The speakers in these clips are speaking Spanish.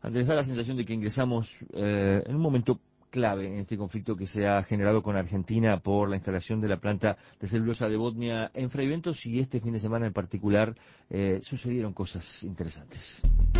Andrés, da la sensación de que ingresamos en un momento clave en este conflicto que se ha generado con Argentina por la instalación de la planta de celulosa de Botnia en Fraiventos, y este fin de semana en particular sucedieron cosas interesantes.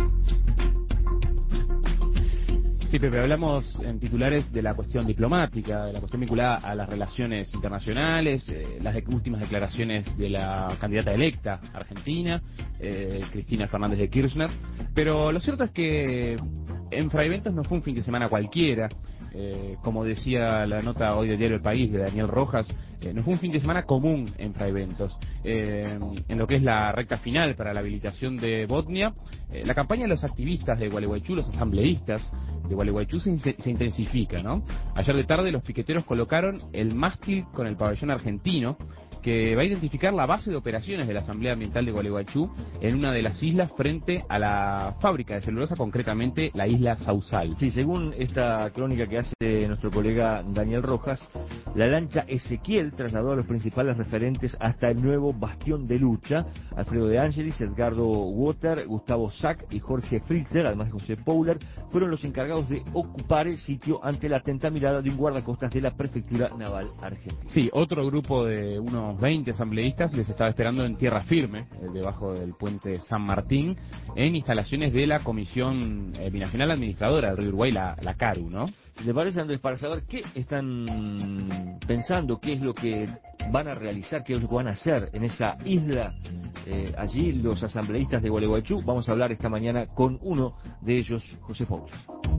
Sí, Pepe, hablamos en titulares de la cuestión diplomática, de la cuestión vinculada a las relaciones internacionales, las últimas declaraciones de la candidata electa argentina, Cristina Fernández de Kirchner, pero lo cierto es que en Fraiventos no fue un fin de semana cualquiera. Como decía la nota hoy del diario El País de Daniel Rojas, no fue un fin de semana común en Fraiventos. En lo que es la recta final para la habilitación de Botnia, la campaña de los activistas de Gualeguaychú, los asambleístas de Gualeguaychú se intensifica, ¿no? Ayer de tarde los piqueteros colocaron el mástil con el pabellón argentino, que va a identificar la base de operaciones de la Asamblea Ambiental de Gualeguaychú en una de las islas frente a la fábrica de celulosa, concretamente la isla Sausal. Sí, según esta crónica que hace nuestro colega Daniel Rojas, la lancha Ezequiel trasladó a los principales referentes hasta el nuevo bastión de lucha. Alfredo de Angelis, Edgardo Water, Gustavo Sack y Jorge Fritzer, además de José Pouler, fueron los encargados de ocupar el sitio ante la atenta mirada de un guardacostas de la Prefectura Naval Argentina. Sí, otro grupo de unos 20 asambleístas les estaba esperando en tierra firme, debajo del puente San Martín, en instalaciones de la Comisión Binacional Administradora del Río Uruguay, la CARU, ¿no? Si te parece, Andrés, para saber qué están pensando, qué es lo que van a realizar, qué es lo que van a hacer en esa isla, allí los asambleístas de Gualeguaychú, vamos a hablar esta mañana con uno de ellos, José Pouler.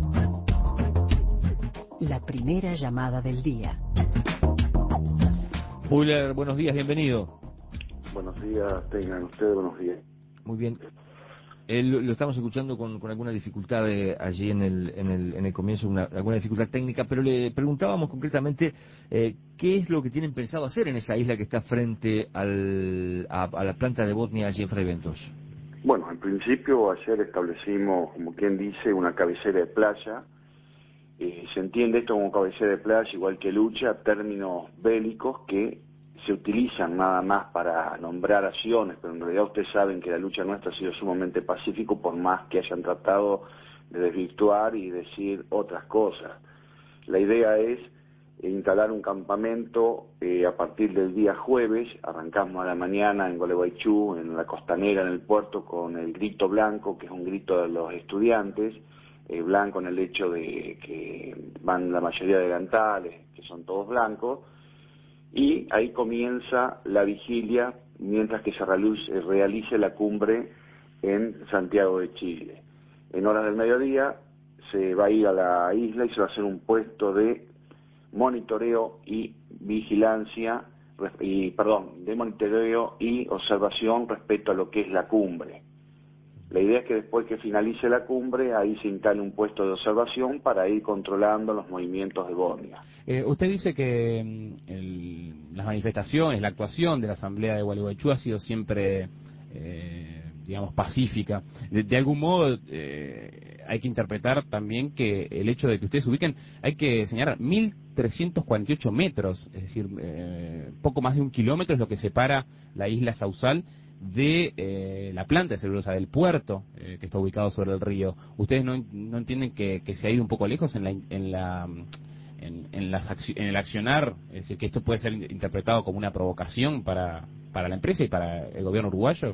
La primera llamada del día. Pouler, buenos días, bienvenido. Buenos días, tengan ustedes buenos días. Muy bien. Lo estamos escuchando con alguna dificultad allí en el comienzo, alguna dificultad técnica, pero le preguntábamos concretamente qué es lo que tienen pensado hacer en esa isla que está frente a la planta de Botnia allí en Fraiventos. Bueno, en principio ayer establecimos, como quien dice, una cabecera de playa. Se entiende esto como cabecera de playa, igual que lucha, términos bélicos que se utilizan nada más para nombrar acciones, pero en realidad ustedes saben que la lucha nuestra ha sido sumamente pacífico, por más que hayan tratado de desvirtuar y decir otras cosas. La idea es instalar un campamento a partir del día jueves. Arrancamos a la mañana en Gualeguaychú, en la costanera, en el puerto, con el grito blanco, que es un grito de los estudiantes, blanco en el hecho de que van la mayoría de delantales, que son todos blancos, y ahí comienza la vigilia mientras que se realice la cumbre en Santiago de Chile. En horas del mediodía se va a ir a la isla y se va a hacer un puesto de monitoreo y vigilancia, de monitoreo y observación respecto a lo que es la cumbre. La idea es que después que finalice la cumbre, ahí se instale un puesto de observación para ir controlando los movimientos de Botnia. Usted dice que las manifestaciones, la actuación de la Asamblea de Gualeguaychú ha sido siempre, digamos, pacífica. De algún modo hay que interpretar también que el hecho de que ustedes se ubiquen, hay que señalar 1.348 metros, es decir, poco más de 1 kilómetro es lo que separa la isla Sausal de la planta de celulosa, del puerto que está ubicado sobre el río. ¿Ustedes no entienden que se ha ido un poco lejos en el accionar? Es decir, que esto puede ser interpretado como una provocación para la empresa y para el gobierno uruguayo.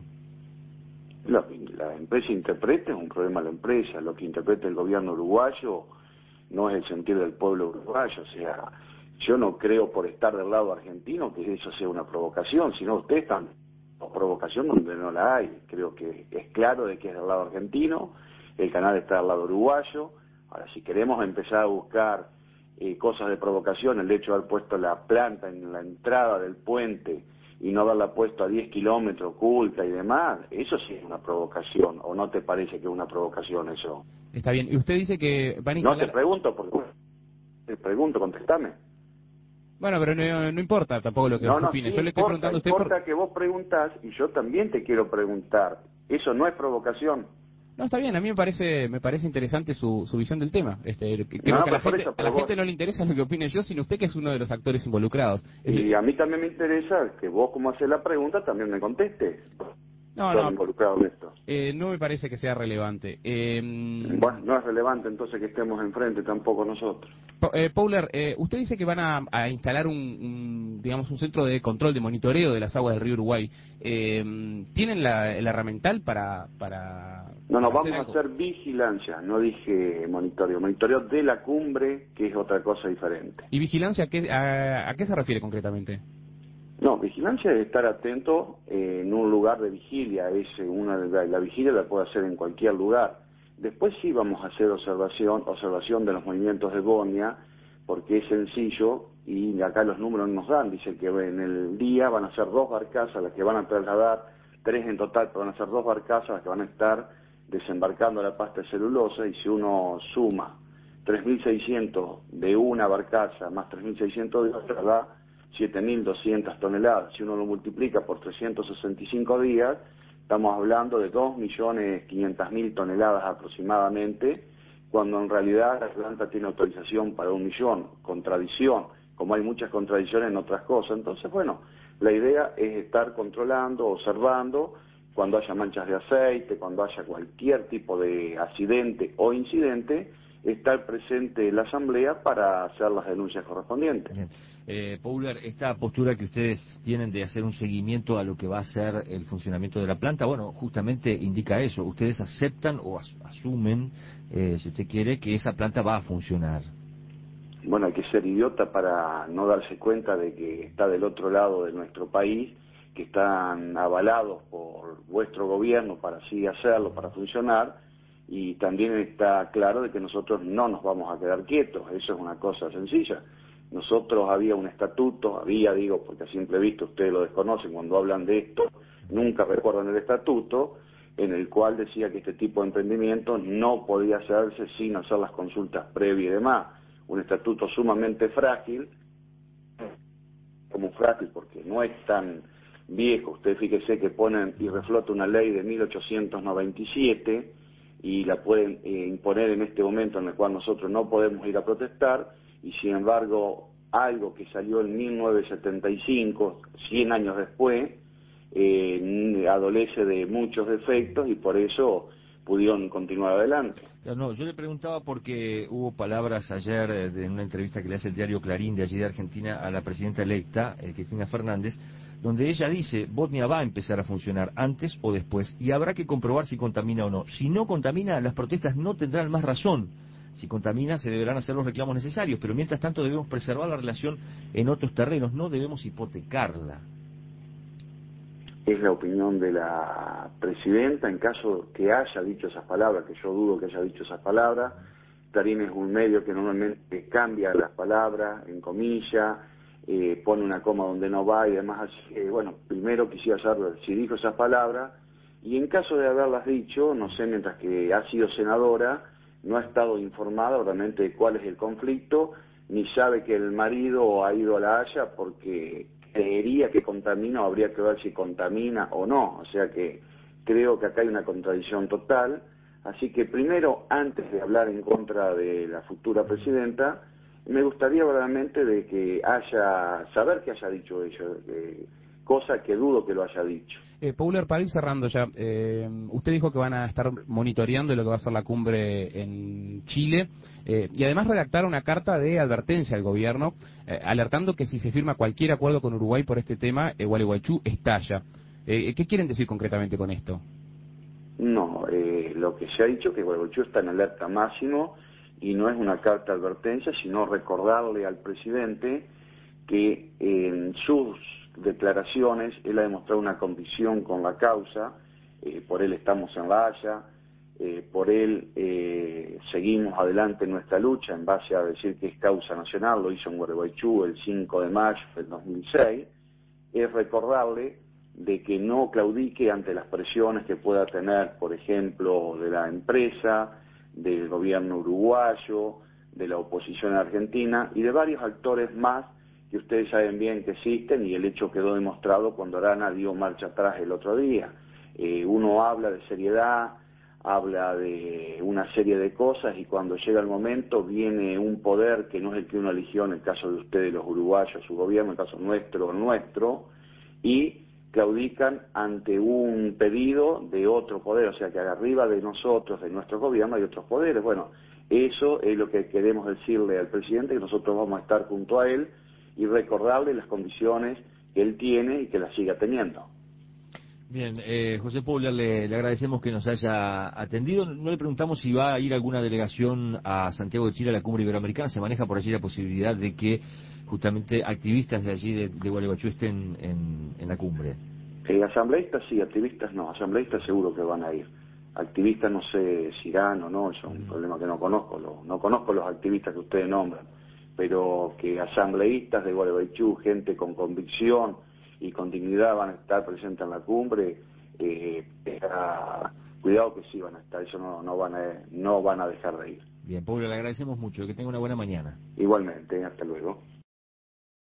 La empresa interpreta, es un problema de la empresa. Lo que interpreta el gobierno uruguayo no es el sentir del pueblo uruguayo. O sea, yo no creo, por estar del lado argentino, que eso sea una provocación, sino ustedes están provocación donde no la hay. Creo que es claro de que es del lado argentino, el canal está del lado uruguayo. Ahora, si queremos empezar a buscar cosas de provocación, el hecho de haber puesto la planta en la entrada del puente y no haberla puesto a 10 kilómetros oculta y demás, eso sí es una provocación. ¿O no te parece que es una provocación eso? Está bien. Y usted dice que van a instalar... No te pregunto, porque te pregunto, contestame. Bueno, pero no importa tampoco lo que usted opine. Sí, yo le estoy preguntando a usted importa que vos preguntás y yo también te quiero preguntar. ¿Eso no es provocación? No, está bien, a mí me parece interesante su visión del tema. Creo que a la gente no le interesa lo que opine yo, sino usted, que es uno de los actores involucrados. Y a mí también me interesa que vos, como haces la pregunta, también me contestes. son involucrados en esto. No me parece que sea relevante. Bueno, no es relevante entonces que estemos enfrente tampoco nosotros. Pouler, usted dice que van a instalar digamos, un centro de control, de monitoreo de las aguas del río Uruguay. ¿Tienen el herramental para No, hacer vamos algo? a hacer vigilancia, no dije monitoreo. Monitoreo de la cumbre, que es otra cosa diferente. ¿Y vigilancia a qué se refiere concretamente? No, vigilancia es estar atento en un lugar de vigilia. La vigilia la puede hacer en cualquier lugar. Después sí vamos a hacer observación de los movimientos de Bonia, porque es sencillo y acá los números nos dan. Dice que en el día van a ser 2 barcazas las que van a trasladar, 3 en total, pero van a ser 2 barcazas las que van a estar desembarcando la pasta de celulosa, y si uno suma 3.600 de una barcaza más 3.600 de otra, da 7.200 toneladas. Si uno lo multiplica por 365 días, estamos hablando de 2.500.000 toneladas aproximadamente, cuando en realidad la planta tiene autorización para 1 millón. Contradicción, como hay muchas contradicciones en otras cosas. Entonces, bueno, la idea es estar controlando, observando, cuando haya manchas de aceite, cuando haya cualquier tipo de accidente o incidente, estar presente en la asamblea para hacer las denuncias correspondientes. Bien. Pouler, esta postura que ustedes tienen de hacer un seguimiento a lo que va a ser el funcionamiento de la planta, bueno, justamente indica eso. Ustedes aceptan o asumen, si usted quiere, que esa planta va a funcionar. Bueno, hay que ser idiota para no darse cuenta de que está del otro lado de nuestro país, que están avalados por vuestro gobierno para así hacerlo, para funcionar, y también está claro de que nosotros no nos vamos a quedar quietos. Eso es una cosa sencilla. Nosotros había un estatuto, digo, porque a simple vista ustedes lo desconocen cuando hablan de esto, nunca recuerdan el estatuto, en el cual decía que este tipo de emprendimiento no podía hacerse sin hacer las consultas previas y demás. Un estatuto sumamente frágil, como frágil porque no es tan viejo. Usted fíjese que ponen y reflota una ley de 1897 y la pueden imponer en este momento en el cual nosotros no podemos ir a protestar, y sin embargo algo que salió en 1975, 100 años después, adolece de muchos defectos y por eso pudieron continuar adelante. No, yo le preguntaba porque hubo palabras ayer en una entrevista que le hace el diario Clarín de allí de Argentina a la presidenta electa, Cristina Fernández, donde ella dice, Botnia va a empezar a funcionar antes o después y habrá que comprobar si contamina o no. Si no contamina, las protestas no tendrán más razón. Si contamina, se deberán hacer los reclamos necesarios, pero mientras tanto debemos preservar la relación en otros terrenos, no debemos hipotecarla. Es la opinión de la presidenta. En caso que haya dicho esas palabras, que yo dudo que haya dicho esas palabras, Clarín es un medio que normalmente cambia las palabras en comillas, pone una coma donde no va y demás. Así que, bueno, primero quisiera saber si dijo esas palabras, y en caso de haberlas dicho, no sé, mientras que ha sido senadora, no ha estado informada obviamente de cuál es el conflicto, ni sabe que el marido ha ido a La Haya porque creería que contamina, o habría que ver si contamina o no. O sea que creo que acá hay una contradicción total. Así que primero, antes de hablar en contra de la futura presidenta, me gustaría verdaderamente de que saber que haya dicho eso, cosa que dudo que lo haya dicho. Pouler, para ir cerrando ya, usted dijo que van a estar monitoreando lo que va a ser la cumbre en Chile, y además redactar una carta de advertencia al gobierno, alertando que si se firma cualquier acuerdo con Uruguay por este tema, Gualeguaychú estalla. ¿Qué quieren decir concretamente con esto? No, lo que se ha dicho es que Gualeguaychú está en alerta máximo, y no es una carta de advertencia, sino recordarle al presidente que en sus declaraciones él ha demostrado una convicción con la causa, por él estamos en La Haya, por él seguimos adelante en nuestra lucha en base a decir que es causa nacional. Lo hizo en Gualeguaychú el 5 de mayo del 2006, es recordarle de que no claudique ante las presiones que pueda tener, por ejemplo, de la empresa, del gobierno uruguayo, de la oposición argentina y de varios actores más que ustedes saben bien que existen, y el hecho quedó demostrado cuando Arana dio marcha atrás el otro día. Uno habla de seriedad, habla de una serie de cosas, y cuando llega el momento viene un poder que no es el que uno eligió, en el caso de ustedes los uruguayos, su gobierno, en el caso nuestro, y claudican ante un pedido de otro poder, o sea que arriba de nosotros, de nuestro gobierno, hay otros poderes. Bueno, eso es lo que queremos decirle al presidente, que nosotros vamos a estar junto a él y recordarle las condiciones que él tiene y que las siga teniendo. Bien, José Paula, le agradecemos que nos haya atendido. No le preguntamos si va a ir alguna delegación a Santiago de Chile a la cumbre iberoamericana. Se maneja por allí la posibilidad de que justamente activistas de allí, de Gualeguaychú, estén en la cumbre. Asambleístas sí, activistas no. Asambleístas seguro que van a ir. Activistas no sé si irán o no, eso es un problema que no conozco. No conozco los activistas que ustedes nombran, pero que asambleístas de Gualeguaychú, gente con convicción y con dignidad, van a estar presentes en la cumbre, cuidado que sí van a estar, eso no van a dejar de ir. Bien, Paula, le agradecemos mucho, que tenga una buena mañana. Igualmente, hasta luego.